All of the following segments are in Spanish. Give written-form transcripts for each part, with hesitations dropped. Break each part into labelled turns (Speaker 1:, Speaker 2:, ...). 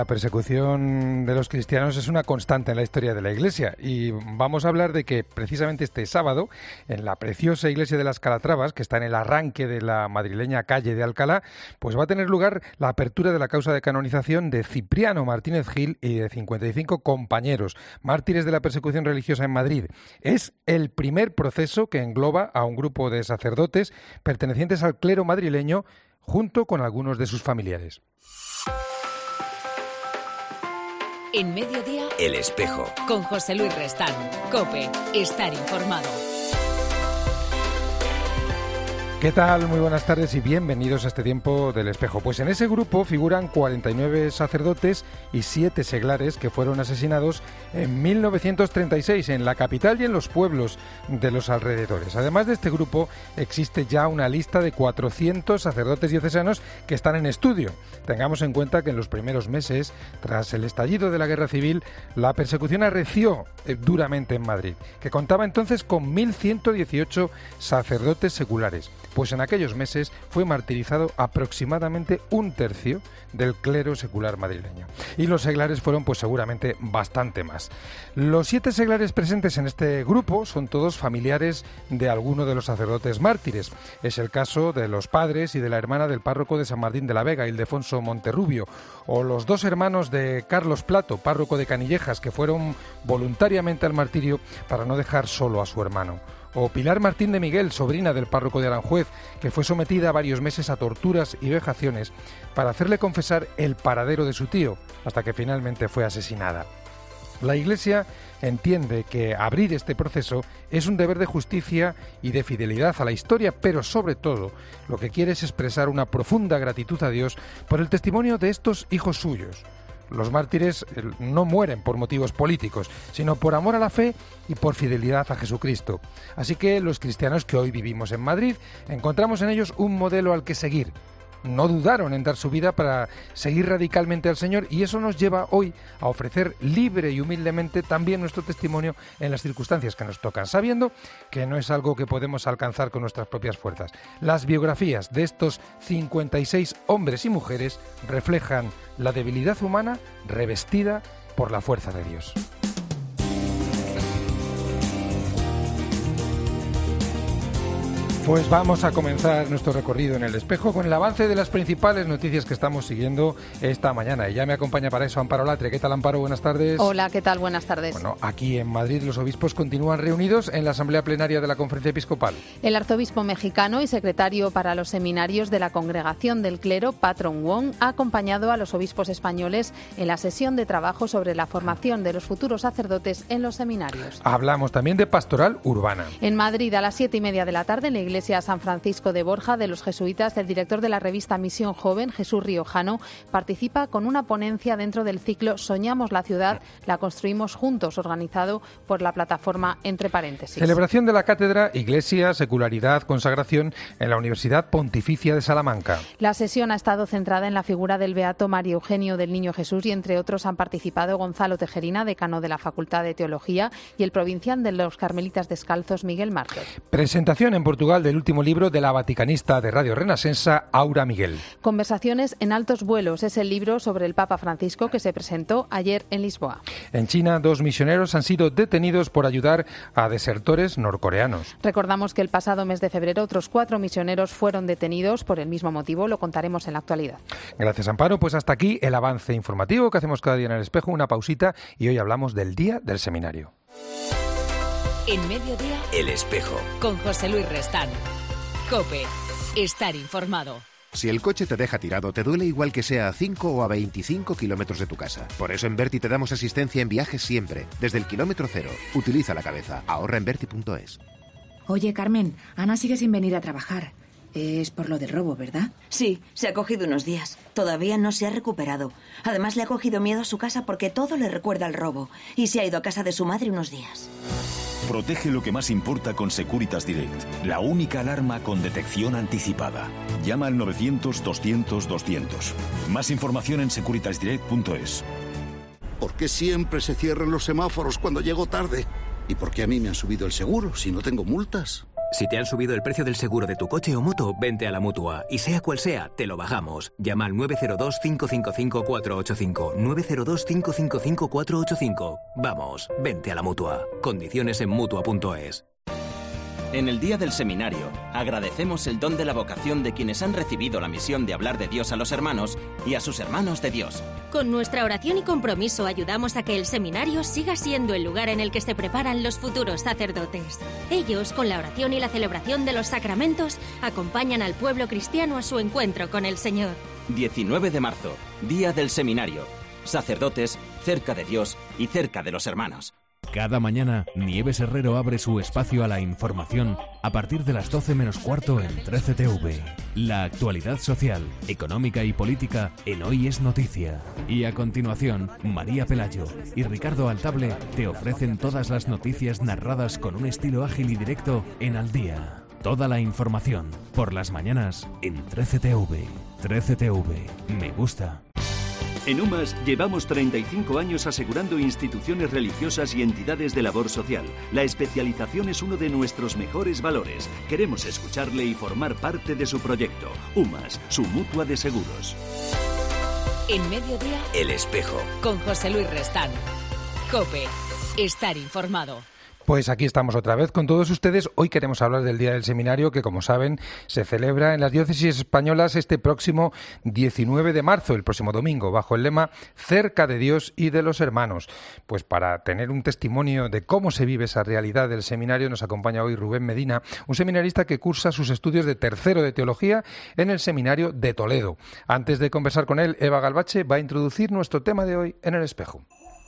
Speaker 1: La persecución de los cristianos es una constante en la historia de la Iglesia y vamos a hablar de que precisamente este sábado, en la preciosa iglesia de las Calatravas, que está en el arranque de la madrileña calle de Alcalá, pues va a tener lugar la apertura de la causa de canonización de Cipriano Martínez Gil y de 55 compañeros, mártires de la persecución religiosa en Madrid. Es el primer proceso que engloba a un grupo de sacerdotes pertenecientes al clero madrileño junto con algunos de sus familiares.
Speaker 2: En Mediodía,
Speaker 3: El Espejo.
Speaker 2: Con José Luis Restán. COPE. Estar informado.
Speaker 1: ¿Qué tal? Muy buenas tardes y bienvenidos a este tiempo del Espejo. Pues en ese grupo figuran 49 sacerdotes y 7 seglares que fueron asesinados en 1936 en la capital y en los pueblos de los alrededores. Además de este grupo existe ya una lista de 400 sacerdotes diocesanos que están en estudio. Tengamos en cuenta que en los primeros meses, tras el estallido de la Guerra Civil, la persecución arreció duramente en Madrid, que contaba entonces con 1.118 sacerdotes seculares. Pues en aquellos meses fue martirizado aproximadamente un tercio del clero secular madrileño. Y los seglares fueron pues seguramente bastante más. Los 7 seglares presentes en este grupo son todos familiares de alguno de los sacerdotes mártires. Es el caso de los padres y de la hermana del párroco de San Martín de la Vega, Ildefonso Monterrubio, o los 2 hermanos de Carlos Plato, párroco de Canillejas, que fueron voluntariamente al martirio para no dejar solo a su hermano. O Pilar Martín de Miguel, sobrina del párroco de Aranjuez, que fue sometida varios meses a torturas y vejaciones para hacerle confesar el paradero de su tío, hasta que finalmente fue asesinada. La Iglesia entiende que abrir este proceso es un deber de justicia y de fidelidad a la historia, pero sobre todo lo que quiere es expresar una profunda gratitud a Dios por el testimonio de estos hijos suyos. Los mártires no mueren por motivos políticos, sino por amor a la fe y por fidelidad a Jesucristo. Así que los cristianos que hoy vivimos en Madrid encontramos en ellos un modelo al que seguir. No dudaron en dar su vida para seguir radicalmente al Señor y eso nos lleva hoy a ofrecer libre y humildemente también nuestro testimonio en las circunstancias que nos tocan, sabiendo que no es algo que podemos alcanzar con nuestras propias fuerzas. Las biografías de estos 56 hombres y mujeres reflejan la debilidad humana revestida por la fuerza de Dios. Pues vamos a comenzar nuestro recorrido en El Espejo con el avance de las principales noticias que estamos siguiendo esta mañana. Y ya me acompaña para eso Amparo Latre. ¿Qué tal, Amparo? Buenas tardes.
Speaker 4: Hola, ¿qué tal? Buenas tardes.
Speaker 1: Bueno, aquí en Madrid los obispos continúan reunidos en la Asamblea Plenaria de la Conferencia Episcopal.
Speaker 4: El arzobispo mexicano y secretario para los seminarios de la Congregación del Clero, Patron Wong, ha acompañado a los obispos españoles en la sesión de trabajo sobre la formación de los futuros sacerdotes en los seminarios.
Speaker 1: Hablamos también de pastoral urbana.
Speaker 4: En Madrid, a las 7:30 de la tarde, en la Iglesia San Francisco de Borja de los Jesuitas, el director de la revista Misión Joven, Jesús Riojano, participa con una ponencia dentro del ciclo Soñamos la ciudad, la construimos juntos, organizado por la plataforma Entre Paréntesis.
Speaker 1: Celebración de la cátedra Iglesia, Secularidad, Consagración en la Universidad Pontificia de Salamanca.
Speaker 4: La sesión ha estado centrada en la figura del beato Mario Eugenio del Niño Jesús y entre otros han participado Gonzalo Tejerina, decano de la Facultad de Teología, y el provincial de los Carmelitas Descalzos, Miguel Márquez.
Speaker 1: Presentación en Portugal del último libro de la vaticanista de Radio Renacensa, Aura Miguel.
Speaker 4: Conversaciones en altos vuelos es el libro sobre el Papa Francisco que se presentó ayer en Lisboa.
Speaker 1: En China, 2 misioneros han sido detenidos por ayudar a desertores norcoreanos.
Speaker 4: Recordamos que el pasado mes de febrero otros 4 misioneros fueron detenidos por el mismo motivo. Lo contaremos en la actualidad.
Speaker 1: Gracias, Amparo. Pues hasta aquí el avance informativo que hacemos cada día en El Espejo. Una pausita y hoy hablamos del Día del Seminario.
Speaker 2: En Mediodía,
Speaker 3: El Espejo.
Speaker 2: Con José Luis Restán. COPE. Estar informado.
Speaker 5: Si el coche te deja tirado, te duele igual que sea a 5 o a 25 kilómetros de tu casa. Por eso en Berti te damos asistencia en viajes siempre, desde el kilómetro cero. Utiliza la cabeza. Ahorra en Berti.es.
Speaker 6: Oye, Carmen, Ana sigue sin venir a trabajar. Es por lo del robo, ¿verdad?
Speaker 7: Sí, se ha cogido unos días. Todavía no se ha recuperado. Además, le ha cogido miedo a su casa porque todo le recuerda al robo. Y se ha ido a casa de su madre unos días.
Speaker 8: Protege lo que más importa con Securitas Direct, la única alarma con detección anticipada. Llama al 900-200-200. Más información en securitasdirect.es.
Speaker 9: ¿Por qué siempre se cierran los semáforos cuando llego tarde? ¿Y por qué a mí me han subido el seguro si no tengo multas?
Speaker 3: Si te han subido el precio del seguro de tu coche o moto, vente a la Mutua. Y sea cual sea, te lo bajamos. Llama al 902-555-485. 902-555-485. Vamos, vente a la Mutua. Condiciones en Mutua.es.
Speaker 10: En el Día del Seminario, agradecemos el don de la vocación de quienes han recibido la misión de hablar de Dios a los hermanos y a sus hermanos de Dios.
Speaker 11: Con nuestra oración y compromiso ayudamos a que el seminario siga siendo el lugar en el que se preparan los futuros sacerdotes. Ellos, con la oración y la celebración de los sacramentos, acompañan al pueblo cristiano a su encuentro con el Señor.
Speaker 10: 19 de marzo, Día del Seminario. Sacerdotes, cerca de Dios y cerca de los hermanos.
Speaker 12: Cada mañana, Nieves Herrero abre su espacio a la información a partir de las 12 menos cuarto en 13TV. La actualidad social, económica y política en Hoy es Noticia. Y a continuación, María Pelayo y Ricardo Altable te ofrecen todas las noticias narradas con un estilo ágil y directo en Al Día. Toda la información, por las mañanas, en 13TV. 13TV, me gusta.
Speaker 13: En UMAS llevamos 35 años asegurando instituciones religiosas y entidades de labor social. La especialización es uno de nuestros mejores valores. Queremos escucharle y formar parte de su proyecto. UMAS, su mutua de seguros.
Speaker 2: En Mediodía,
Speaker 3: El Espejo.
Speaker 2: Con José Luis Restán. COPE. Estar informado.
Speaker 1: Pues aquí estamos otra vez con todos ustedes. Hoy queremos hablar del Día del Seminario, que como saben se celebra en las diócesis españolas este próximo 19 de marzo, el próximo domingo, bajo el lema Cerca de Dios y de los hermanos. Pues para tener un testimonio de cómo se vive esa realidad del seminario nos acompaña hoy Rubén Medina, un seminarista que cursa sus estudios de tercero de teología en el Seminario de Toledo. Antes de conversar con él, Eva Galvache va a introducir nuestro tema de hoy en El Espejo.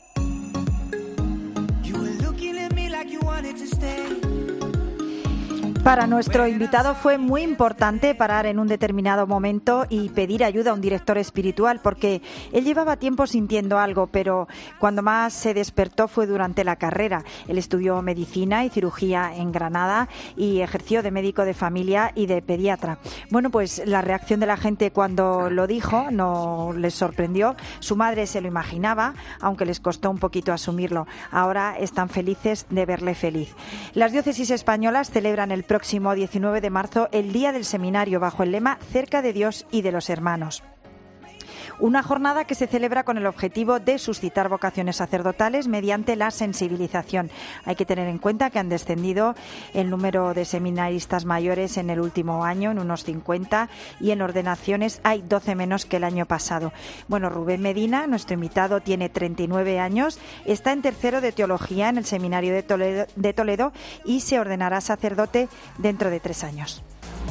Speaker 14: Para nuestro invitado fue muy importante parar en un determinado momento y pedir ayuda a un director espiritual, porque él llevaba tiempo sintiendo algo, pero cuando más se despertó fue durante la carrera. Él estudió medicina y cirugía en Granada y ejerció de médico de familia y de pediatra. Bueno, pues la reacción de la gente cuando lo dijo no les sorprendió. Su madre se lo imaginaba, aunque les costó un poquito asumirlo. Ahora están felices de verle feliz. Las diócesis españolas celebran el próximo 19 de marzo el Día del Seminario bajo el lema Cerca de Dios y de los hermanos. Una jornada que se celebra con el objetivo de suscitar vocaciones sacerdotales mediante la sensibilización. Hay que tener en cuenta que han descendido el número de seminaristas mayores en el último año, en unos 50, y en ordenaciones hay 12 menos que el año pasado. Bueno, Rubén Medina, nuestro invitado, tiene 39 años, está en tercero de teología en el Seminario de Toledo y se ordenará sacerdote dentro de 3 años.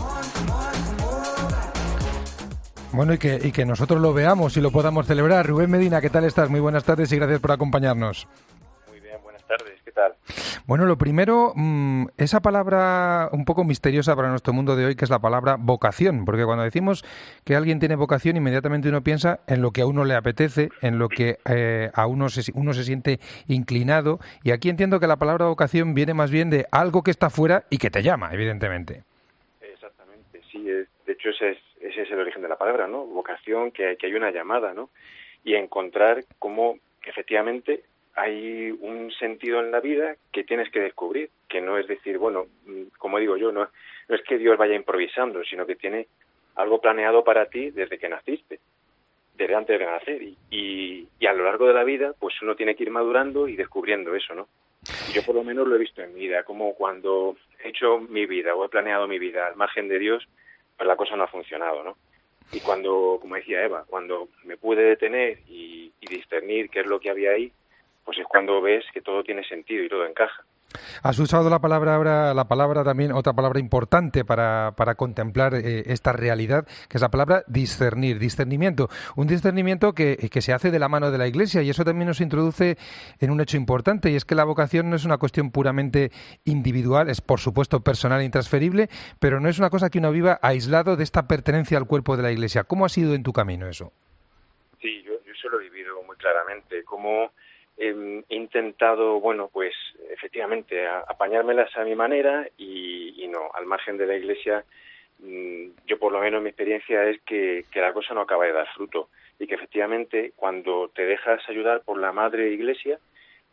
Speaker 1: Bueno, y que nosotros lo veamos y lo podamos celebrar. Rubén Medina, ¿qué tal estás? Muy buenas tardes y gracias por acompañarnos.
Speaker 15: Muy bien, buenas tardes. ¿Qué tal?
Speaker 1: Bueno, lo primero, esa palabra un poco misteriosa para nuestro mundo de hoy, que es la palabra vocación, porque cuando decimos que alguien tiene vocación, inmediatamente uno piensa en lo que a uno le apetece, en lo que a uno se siente inclinado, y aquí entiendo que la palabra vocación viene más bien de algo que está fuera y que te llama, evidentemente.
Speaker 15: Exactamente, sí, de hecho ese es el origen de la palabra, ¿no? Vocación, que hay una llamada, ¿no? Y encontrar cómo efectivamente hay un sentido en la vida que tienes que descubrir, que no es decir, bueno, como digo yo, no es que Dios vaya improvisando, sino que tiene algo planeado para ti desde que naciste, desde antes de nacer, y a lo largo de la vida, pues uno tiene que ir madurando y descubriendo eso, ¿no? Yo por lo menos lo he visto en mi vida, como cuando he hecho mi vida o he planeado mi vida al margen de Dios, pues la cosa no ha funcionado, ¿no? Y cuando, como decía Eva, cuando me pude detener y discernir qué es lo que había ahí, pues es cuando ves que todo tiene sentido y todo encaja.
Speaker 1: Has usado la palabra también, otra palabra importante para contemplar esta realidad, que es la palabra discernir, discernimiento. Un discernimiento que se hace de la mano de la Iglesia, y eso también nos introduce en un hecho importante, y es que la vocación no es una cuestión puramente individual, es por supuesto personal e intransferible, pero no es una cosa que uno viva aislado de esta pertenencia al cuerpo de la Iglesia. ¿Cómo ha sido en tu camino eso?
Speaker 15: Sí, yo eso lo he vivido muy claramente, como he intentado, bueno, pues efectivamente apañármelas a mi manera y no, al margen de la Iglesia, yo por lo menos mi experiencia es que la cosa no acaba de dar fruto y que efectivamente cuando te dejas ayudar por la Madre Iglesia,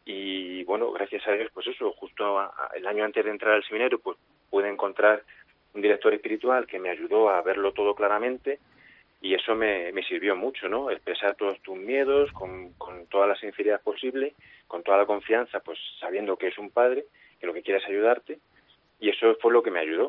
Speaker 15: Y bueno, gracias a Dios, pues eso, justo el año antes de entrar al seminario, pues pude encontrar un director espiritual que me ayudó a verlo todo claramente, y eso me sirvió mucho, ¿no? Expresar todos tus miedos con toda la sinceridad posible, con toda la confianza, pues sabiendo que es un padre, que lo que quiere es ayudarte, y eso fue lo que me ayudó,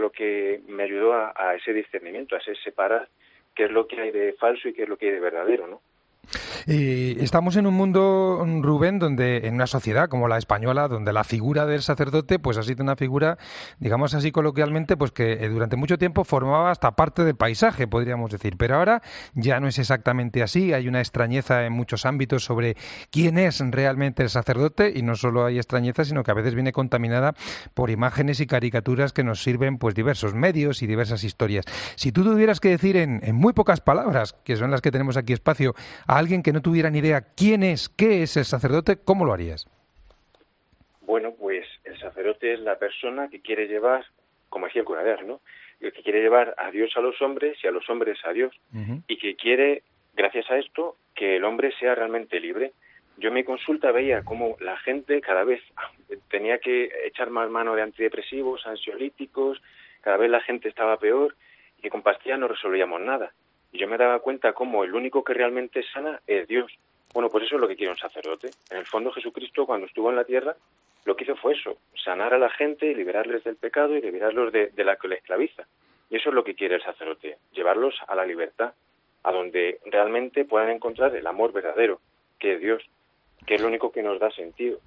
Speaker 15: a ese discernimiento, a ese separar qué es lo que hay de falso y qué es lo que hay de verdadero, ¿no?
Speaker 1: Estamos en un mundo, Rubén, donde en una sociedad como la española, donde la figura del sacerdote pues ha sido una figura, digamos así coloquialmente, pues que durante mucho tiempo formaba hasta parte del paisaje, podríamos decir. Pero ahora ya no es exactamente así. Hay una extrañeza en muchos ámbitos sobre quién es realmente el sacerdote, y no solo hay extrañeza, sino que a veces viene contaminada por imágenes y caricaturas que nos sirven pues diversos medios y diversas historias. Si tú tuvieras que decir en muy pocas palabras, que son las que tenemos aquí espacio, a alguien que no tuviera ni idea quién es, qué es el sacerdote, ¿cómo lo harías?
Speaker 15: Bueno, pues el sacerdote es la persona que quiere llevar, como decía el cura de Ars, ¿no? Que quiere llevar a Dios a los hombres y a los hombres a Dios. Y que quiere, gracias a esto, que el hombre sea realmente libre. Yo en mi consulta veía cómo la gente cada vez tenía que echar más mano de antidepresivos, ansiolíticos, cada vez la gente estaba peor, y que con pastillas no resolvíamos nada. Y yo me daba cuenta cómo el único que realmente sana es Dios. Bueno, pues eso es lo que quiere un sacerdote. En el fondo, Jesucristo, cuando estuvo en la tierra, lo que hizo fue eso, sanar a la gente y liberarles del pecado y liberarlos de la que le esclaviza. Y eso es lo que quiere el sacerdote, llevarlos a la libertad, a donde realmente puedan encontrar el amor verdadero, que es Dios, que es lo único que nos da sentido.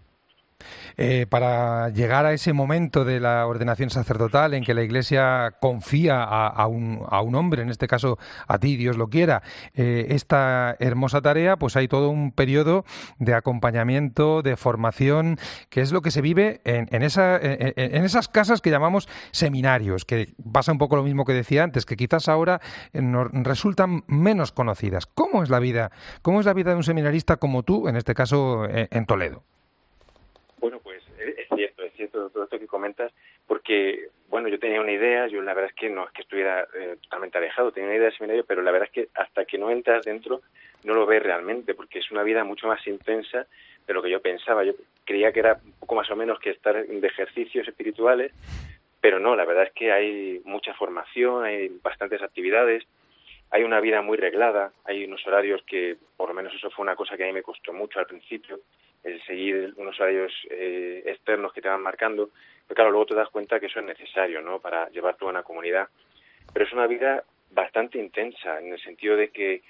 Speaker 1: Para llegar a ese momento de la ordenación sacerdotal en que la Iglesia confía a un hombre, en este caso a ti, Dios lo quiera, esta hermosa tarea, pues hay todo un periodo de acompañamiento, de formación, que es lo que se vive en esas casas que llamamos seminarios, que pasa un poco lo mismo que decía antes, que quizás ahora nos resultan menos conocidas. ¿Cómo es la vida de un seminarista como tú, en este caso en Toledo?
Speaker 15: Bueno, pues es cierto todo esto que comentas, porque, bueno, yo tenía una idea, yo la verdad es que no es que estuviera totalmente alejado, tenía una idea de seminario, pero la verdad es que hasta que no entras dentro no lo ves realmente, porque es una vida mucho más intensa de lo que yo pensaba. Yo creía que era un poco más o menos que estar de ejercicios espirituales, pero no, la verdad es que hay mucha formación, hay bastantes actividades, hay una vida muy reglada, hay unos horarios que, por lo menos eso fue una cosa que a mí me costó mucho al principio, el seguir unos horarios externos que te van marcando, pero claro, luego te das cuenta que eso es necesario, ¿no?, para llevar toda una comunidad. Pero es una vida bastante intensa, en el sentido de que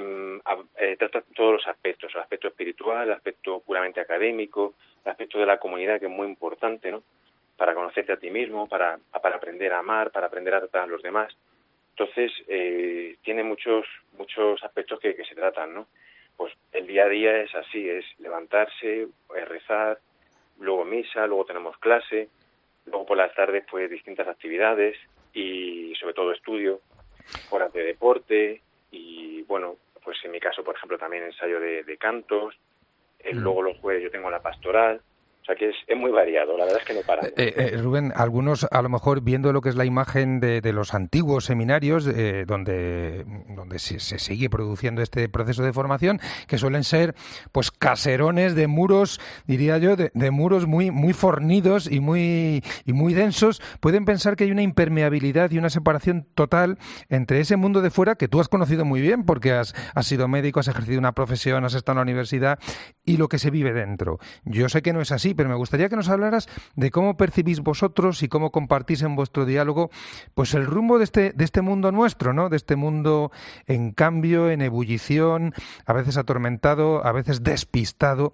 Speaker 15: trata todos los aspectos, el aspecto espiritual, el aspecto puramente académico, el aspecto de la comunidad, que es muy importante, ¿no?, para conocerte a ti mismo, para aprender a amar, para aprender a tratar a los demás. Entonces, tiene muchos aspectos que se tratan, ¿no? Pues el día a día es así, es levantarse, es rezar, luego misa, luego tenemos clase, luego por las tardes pues distintas actividades y sobre todo estudio, horas de deporte y bueno, pues en mi caso por ejemplo también ensayo de cantos, luego los jueves yo tengo la pastoral. O sea que es muy variado, la verdad es que no para.
Speaker 1: Rubén, algunos a lo mejor viendo lo que es la imagen de los antiguos seminarios donde se sigue produciendo este proceso de formación, que suelen ser pues caserones de muros, diría yo, de muros muy fornidos y muy densos, pueden pensar que hay una impermeabilidad y una separación total entre ese mundo de fuera, que tú has conocido muy bien porque has sido médico, has ejercido una profesión, has estado en la universidad, y lo que se vive dentro. Yo sé que no es así, pero me gustaría que nos hablaras de cómo percibís vosotros y cómo compartís en vuestro diálogo pues el rumbo de este mundo nuestro, ¿no? De este mundo en cambio, en ebullición, a veces atormentado, a veces despistado,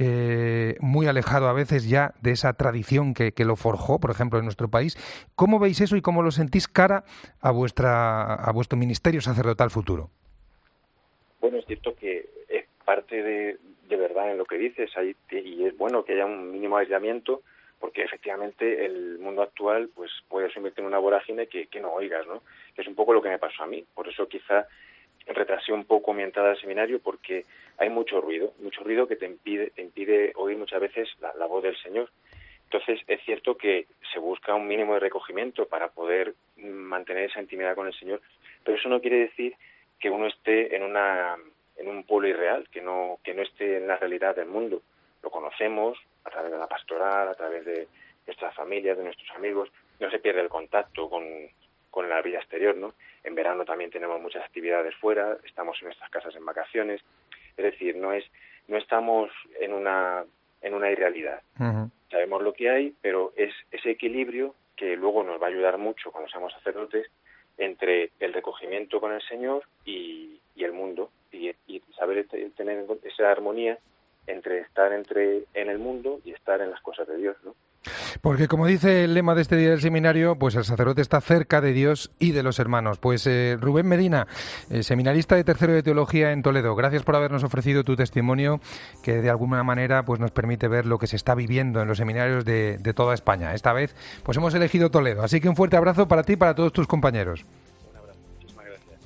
Speaker 1: muy alejado a veces ya de esa tradición que lo forjó, por ejemplo, en nuestro país. ¿Cómo veis eso y cómo lo sentís cara a vuestro ministerio sacerdotal futuro?
Speaker 15: Bueno, es cierto que es parte de verdad en lo que dices, y es bueno que haya un mínimo aislamiento, porque efectivamente el mundo actual pues puede sumirte en una vorágine que no oigas, ¿no? Que es un poco lo que me pasó a mí. Por eso quizá retrasé un poco mi entrada al seminario, porque hay mucho ruido que te impide oír muchas veces la voz del Señor. Entonces es cierto que se busca un mínimo de recogimiento para poder mantener esa intimidad con el Señor, pero eso no quiere decir que uno esté en un pueblo irreal, que no esté en la realidad del mundo. Lo conocemos a través de la pastoral, a través de nuestras familias, de nuestros amigos. No se pierde el contacto con la vida exterior, ¿no? En verano también tenemos muchas actividades fuera, estamos en nuestras casas en vacaciones. Es decir, no estamos en una irrealidad. Uh-huh. Sabemos lo que hay, pero es ese equilibrio que luego nos va a ayudar mucho cuando seamos sacerdotes entre el recogimiento con el Señor y el mundo, y saber tener esa armonía entre estar en el mundo y estar en las cosas de Dios, ¿no?
Speaker 1: Porque, como dice el lema de este día del seminario, pues el sacerdote está cerca de Dios y de los hermanos. Pues Rubén Medina, seminarista de tercero de Teología en Toledo, gracias por habernos ofrecido tu testimonio, que de alguna manera pues nos permite ver lo que se está viviendo en los seminarios de toda España. Esta vez pues hemos elegido Toledo, así que un fuerte abrazo para ti y para todos tus compañeros.
Speaker 15: Un abrazo, muchísimas gracias.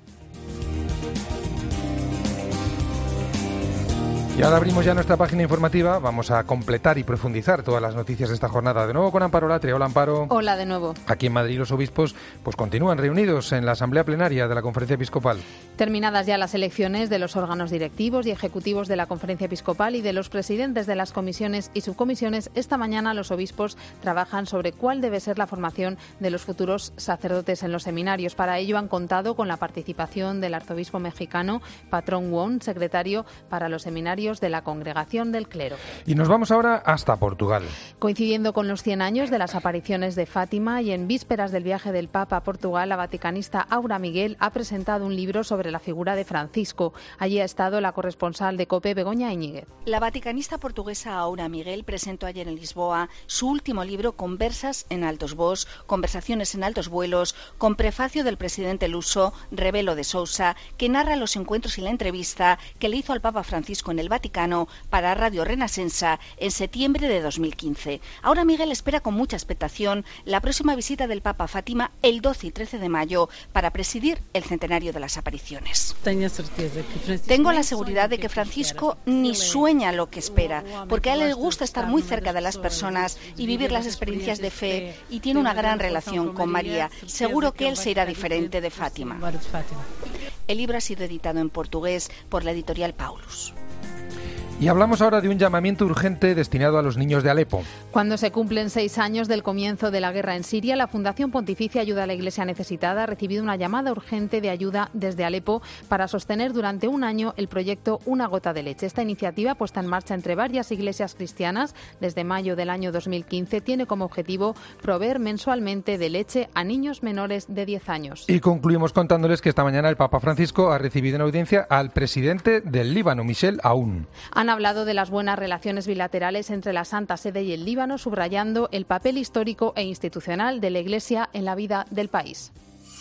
Speaker 1: Y ahora abrimos ya nuestra página informativa, vamos a completar y profundizar todas las noticias de esta jornada. De nuevo con Amparo Latre. Hola, Amparo.
Speaker 4: Hola de nuevo.
Speaker 1: Aquí en Madrid los obispos pues continúan reunidos en la Asamblea Plenaria de la Conferencia Episcopal.
Speaker 4: Terminadas ya las elecciones de los órganos directivos y ejecutivos de la Conferencia Episcopal y de los presidentes de las comisiones y subcomisiones, esta mañana los obispos trabajan sobre cuál debe ser la formación de los futuros sacerdotes en los seminarios. Para ello han contado con la participación del arzobispo mexicano Patrón Wong, secretario para los seminarios de la Congregación del Clero.
Speaker 1: Y nos vamos ahora hasta Portugal.
Speaker 4: Coincidiendo con los 100 años de las apariciones de Fátima y en vísperas del viaje del Papa a Portugal, la vaticanista Aura Miguel ha presentado un libro sobre la figura de Francisco. Allí ha estado la corresponsal de COPE, Begoña Íñiguez.
Speaker 16: La vaticanista portuguesa Aura Miguel presentó ayer en Lisboa su último libro, Conversas en altos voos, conversaciones en altos vuelos, con prefacio del presidente luso Rebelo de Sousa, que narra los encuentros y la entrevista que le hizo al Papa Francisco en el Vaticano para Radio Renascença en septiembre de 2015. Ahora Miguel espera con mucha expectación la próxima visita del Papa a Fátima el 12 y 13 de mayo para presidir el centenario de las apariciones. Tengo la seguridad de que Francisco ni sueña lo que espera, porque a él le gusta estar muy cerca de las personas y vivir las experiencias de fe, y tiene una gran relación con María. Seguro que él se irá diferente de Fátima. El libro ha sido editado en portugués por la editorial Paulus.
Speaker 1: Y hablamos ahora de un llamamiento urgente destinado a los niños de Alepo.
Speaker 4: Cuando se cumplen 6 años del comienzo de la guerra en Siria, la Fundación Pontificia Ayuda a la Iglesia Necesitada ha recibido una llamada urgente de ayuda desde Alepo para sostener durante un año el proyecto Una Gota de Leche. Esta iniciativa, puesta en marcha entre varias iglesias cristianas desde mayo del año 2015, tiene como objetivo proveer mensualmente de leche a niños menores de 10 años.
Speaker 1: Y concluimos contándoles que esta mañana el Papa Francisco ha recibido en audiencia al presidente del Líbano, Michel Aoun.
Speaker 4: Han hablado de las buenas relaciones bilaterales entre la Santa Sede y el Líbano, subrayando el papel histórico e institucional de la Iglesia en la vida del país.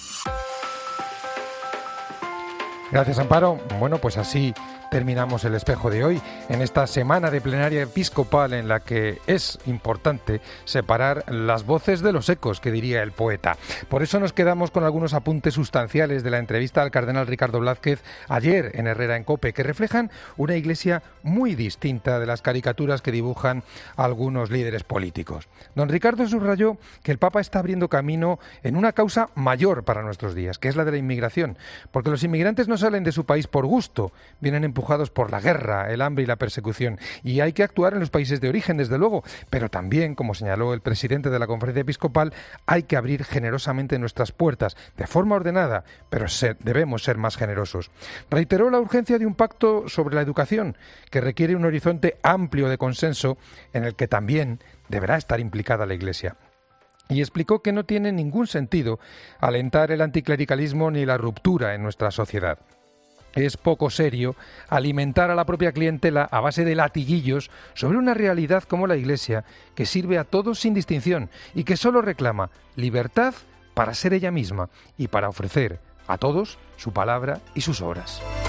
Speaker 1: Gracias, Amparo. Bueno, pues así terminamos el espejo de hoy, en esta semana de plenaria episcopal en la que es importante separar las voces de los ecos, que diría el poeta. Por eso nos quedamos con algunos apuntes sustanciales de la entrevista al cardenal Ricardo Blázquez ayer en Herrera en COPE, que reflejan una iglesia muy distinta de las caricaturas que dibujan algunos líderes políticos. Don Ricardo subrayó que el Papa está abriendo camino en una causa mayor para nuestros días, que es la de la inmigración, porque los inmigrantes no salen de su país por gusto, vienen empujados por la guerra, el hambre y la persecución, y hay que actuar en los países de origen, desde luego, pero también, como señaló el presidente de la Conferencia Episcopal, hay que abrir generosamente nuestras puertas, de forma ordenada, pero debemos ser más generosos. Reiteró la urgencia de un pacto sobre la educación, que requiere un horizonte amplio de consenso, en el que también deberá estar implicada la Iglesia. Y explicó que no tiene ningún sentido alentar el anticlericalismo ni la ruptura en nuestra sociedad. Es poco serio alimentar a la propia clientela a base de latiguillos sobre una realidad como la Iglesia, que sirve a todos sin distinción y que solo reclama libertad para ser ella misma y para ofrecer a todos su palabra y sus obras.